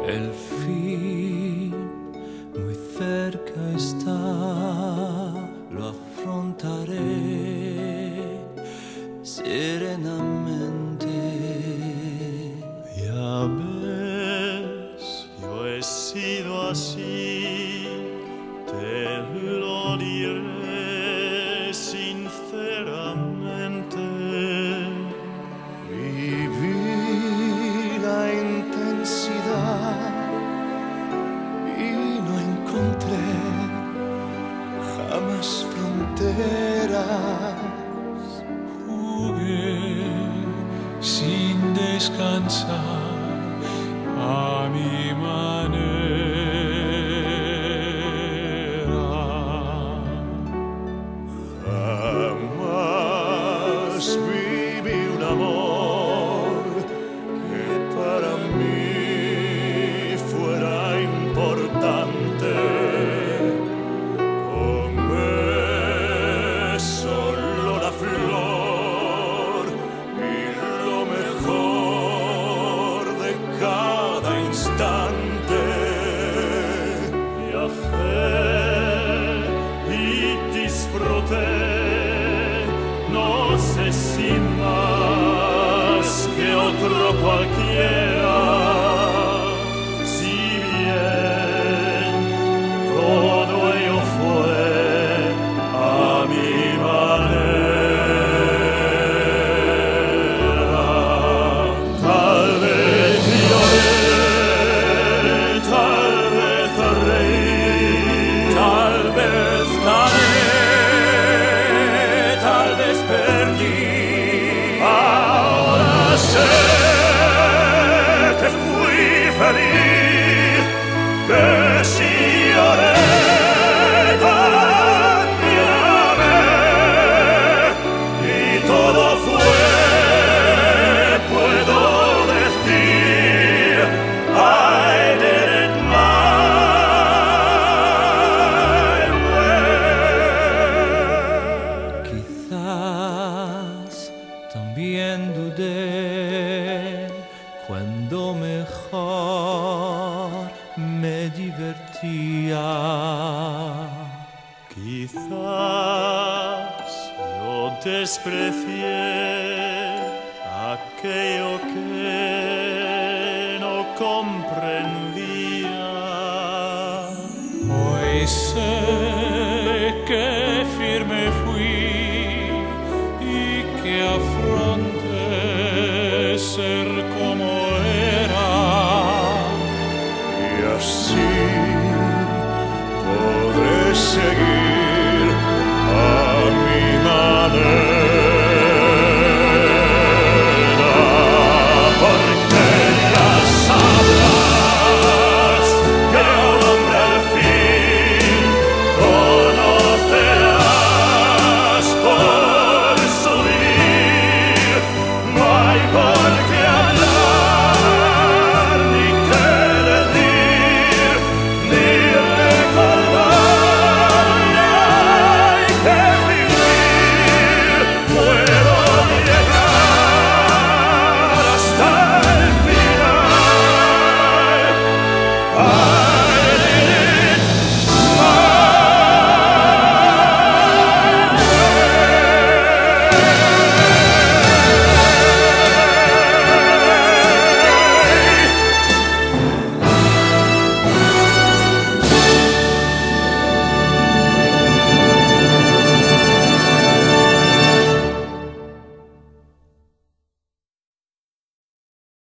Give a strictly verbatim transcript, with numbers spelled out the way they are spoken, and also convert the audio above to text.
El fin muy cerca está, lo afrontaré serenamente. Ya ves, yo he sido así, te lo diré sinceramente. Viví la intensidad y no encontré jamás fronteras. Jugué sin descansar a mi manera. Jamás viví un amor que para mí fuera importante. Tomé solo la flor y lo mejor de cada instante. Viajé y disfruté, no sé si más que otro cualquiera, si bien todo ello fue a mi manera. Tal vez lloré, tal vez reí, tal vez gané, tal vez perdí. Ahora sé que fui feliz, que si lloré también amé, y todo fue, puedo decir, I did it my way. Quizás también dudé cuando mejor me divertía. Quizás yo desprecié aquello que no comprendía. Hoy sé que firme fui y que afronté ser como era. Y así